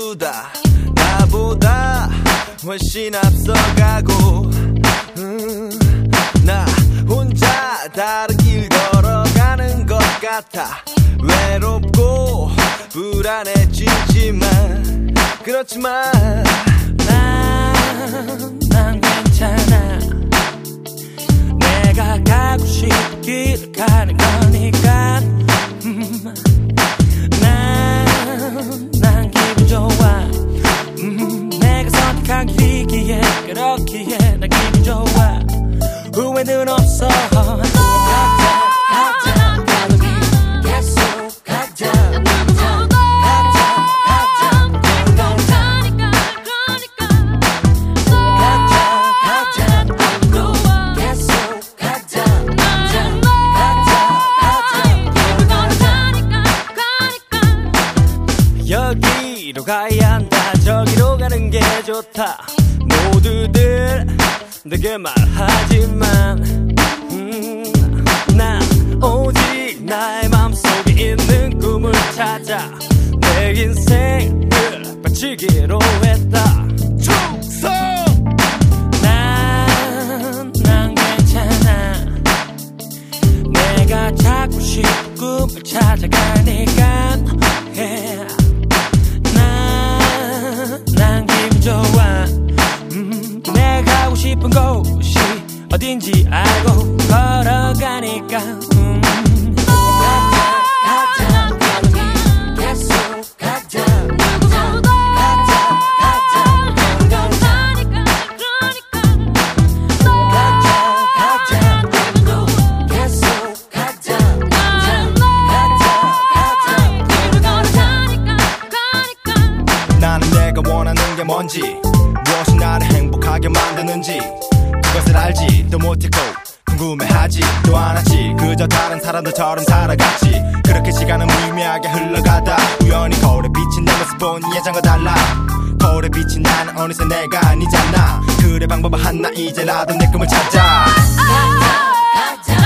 모두 다 나보다 훨씬 앞서가고 나 혼자 다른 길 걸어가는 것 같아. 외롭고 불안해지지만 그렇지만 난 괜찮아. 내가 가고 싶은 길을 가는 거니까. 난 기분 좋아. 내가 선택한 길이기에 그렇기에 난 기분 좋아. 후회는 없어. 여기로 가야 한다 저기로 가는 게 좋다. 모두들 내게 말하지만 난 오직 나의 맘속에 있는 꿈을 찾아 내 인생을 바치기로 했다. 충성! 난 괜찮아. 내가 찾고 싶은 꿈을 찾아가니까 yeah. 난 기분 좋아. 내가 가고 싶은 곳이 어딘지 알고 걸어가니까 가자 계속 가자 나는 내가 원하는 게 뭔지 무엇이 나를 행복하게 만드는지 그것을 알지도 못했고 궁금해하지도 않았지. 그저 다른 사람들처럼 살아갔지. 그렇게 시간은 무의미하게 흘러가다 우연히 거울에 비친 내 모습 본 예전과 달라. 거울에 비친 나는 어느새 내가 아니잖아. 그래 방법은 하나 이제 나도 내 꿈을 찾아. 가자